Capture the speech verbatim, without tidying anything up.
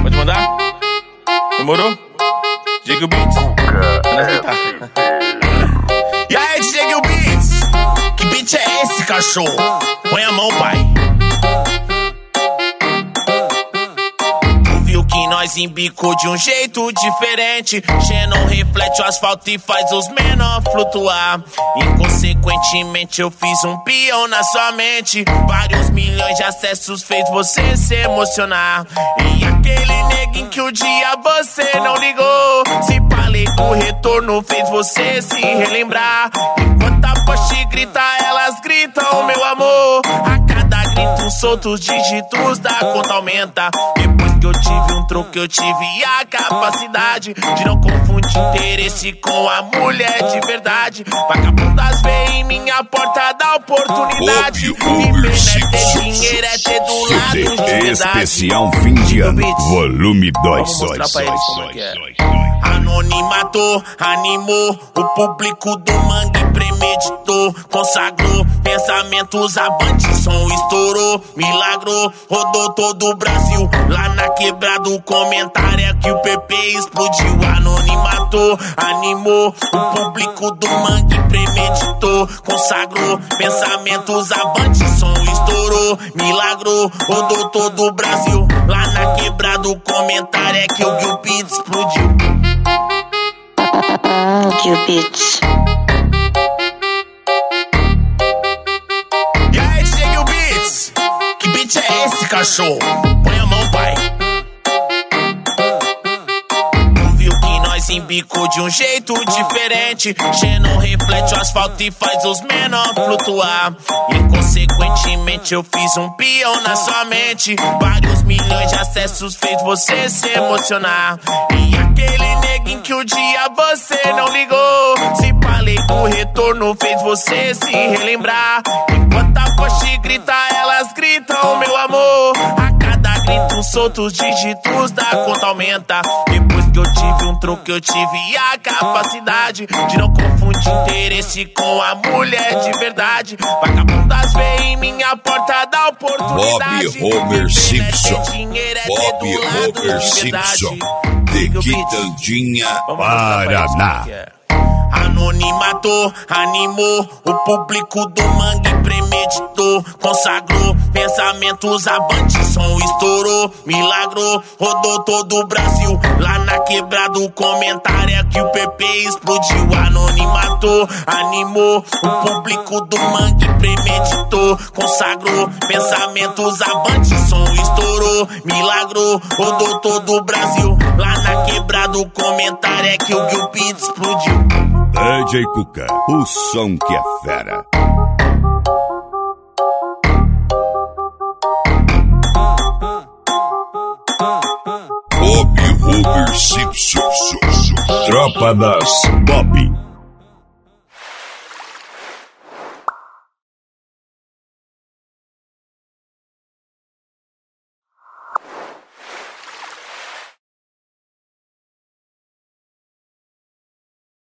Pode mandar? Demorou? Diego Beats. E aí, Diego Beats? Que beat é esse, cachorro? Põe a mão, pai. Tu viu que nós embicou de um jeito diferente. Xenon reflete o asfalto e faz os menor flutuar. Inconsequentemente eu fiz um peão na sua mente. Vários milhões de acessos fez você se emocionar. E aquele neguinho que o dia você não ligou, se palei o retorno fez você se relembrar. Enquanto a poste grita, elas gritam, meu amor. A cada grito solto os dígitos da conta aumenta. Depois que eu tive um troco, eu tive a capacidade de não confundir interesse com a mulher de verdade. Vagabundas vem em minha porta da oportunidade. Viver é ter dinheiro, é ter do lado de verdade. Especial fim de ano, volume dois. Vamos mostrar pra eles como é que é. Anonimato animou o público do mangue, premeditou, consagrou pensamentos avantes, som estourou, milagro, rodou todo o Brasil. Lá na quebrada o comentário é que o P P explodiu. Anonimato animou o público do mangue, premeditou, consagrou pensamentos avantes, som estourou, milagro, rodou todo o Brasil. Lá na quebrada o comentário é que o Gil Beats explodiu. Gil Beats. E aí, Gil Beats? Que beat é esse, cachorro? Põe a mão, pai. Tu viu que nós embicou de um jeito diferente. Xenon reflete o asfalto e faz os menor flutuar. Inconsequentemente eu fiz um peão na sua mente. Vários milhões de acessos fez você se emocionar. E aquele neguinho que o dia você não ligou, se palei o retorno fez você se relembrar. Enquanto a poste grita, elas gritam, meu amor. A cada grito solto os dígitos da conta aumenta. Depois que eu tive um troco, eu tive a capacidade de não confundir interesse com a mulher de verdade. Vagabundas vem em minha porta da oportunidade. Bob Homer Simpson. Dinheiro é Bob Homer Simpson. De Quitandinha, Paraná. Anonimato animou o público do mangue, premeditou, consagrou pensamentos avantes, som estourou, milagro, rodou todo o Brasil. Lá na quebrada o comentário é que o P P explodiu. Anonimato animou o público do mangue, premeditou, consagrou pensamentos avantes, som estourou, milagro, rodou todo o Brasil. Lá na quebrada o comentário é que o Gil Beats explodiu. D J Cuca, o som que é fera. Bob Homer Simpson, tropa das Bob.